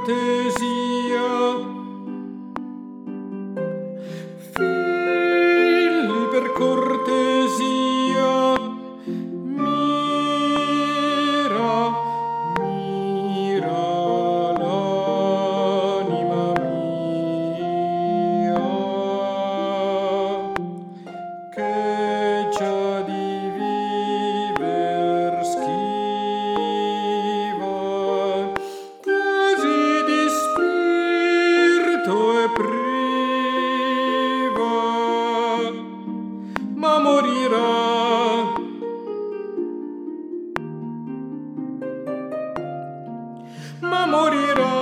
cortesia, figli per cortesia, mira, mira l'anima mia, che già di viver schiva, quasi di spirito è priva, ma morirà. Ma morirà,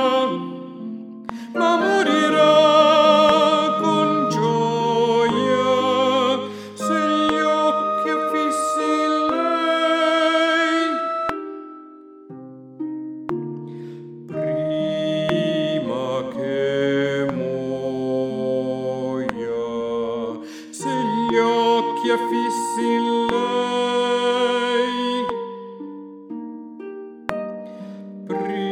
ma morirà con gioia, se gli occhi affissi in lei. Prima che muoia, se gli occhi affissi in lei.